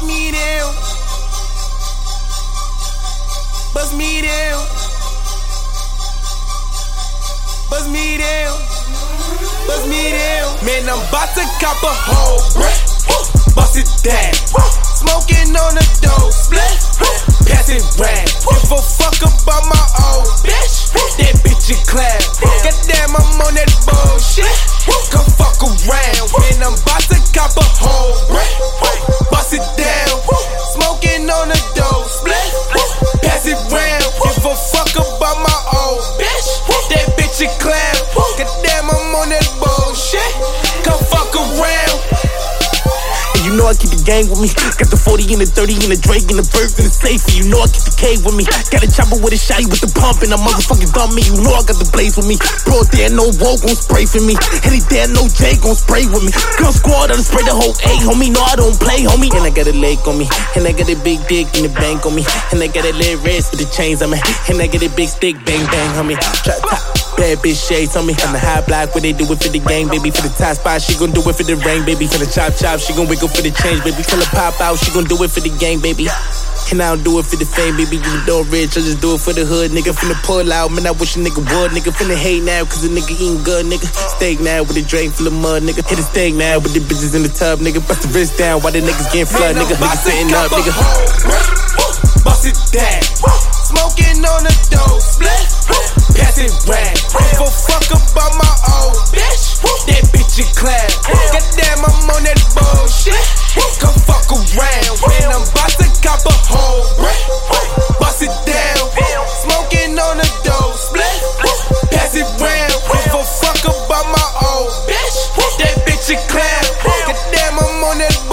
Bust me down. Bust me down. Bust me down. Bust me down. Man, I'm about to cop a whole brick. Bust it down. Smoking on the dope split. Pass it round. Give a fuck about my old bitch. That bitch a clown. Goddamn, I'm on that bullshit. Come fuck around. Man, I'm about to cop a whole brick. Bust it down. Smoking on the dope split. Pass it round. Give a fuck about my old bitch. That bitch a clown. Goddamn, I'm on that bullshit. Come fuck around. You know I keep the gang with me. Got the 40 and the 30 and the Drake and the birds and the safe. You know I keep the K with me. Got a chopper with a shotty with the pump and a motherfucking dumb me. You know I got the blaze with me. Bro, there no woe gon' spray for me. Any there no J gon' spray with me. Girl squad, I done spray the whole A, homie. No, I don't play, homie. And I got a leg on me. And I got a big dick in the bank on me. And I got a little wrist with the chains on me. And I got a big stick, bang, bang, homie. Trap top. Bad bitch shades on me. On the high block where they do it for the gang, baby. For the top spot, she gon' do it for the rain, baby. For the chop chop, she gon' wiggle for the change, baby. Till her pop out, she gon' do it for the gang, baby. And I don't do it for the fame, baby. You don't rich, I just do it for the hood, nigga. Finna pull out, man, I wish a nigga would, nigga. Finna hate now, cause a nigga eating good, nigga. Steak now with a drain full of mud, nigga. Hit a steak now with the bitches in the tub, nigga. Bust the wrist down while the niggas getting flood, nigga. Nigga sitting up, nigga. Bust it down. Smoking on the dope split. Pass it round. Give a fuck about my old bitch. That bitch a clown. Goddamn, I'm on that bullshit. Come fuck around. Man, I'm about to cop a whole brick. Bust it down. Smoking on the dope split. Pass it round. Give a fuck about my old bitch. That bitch a clown. Goddamn, I'm on that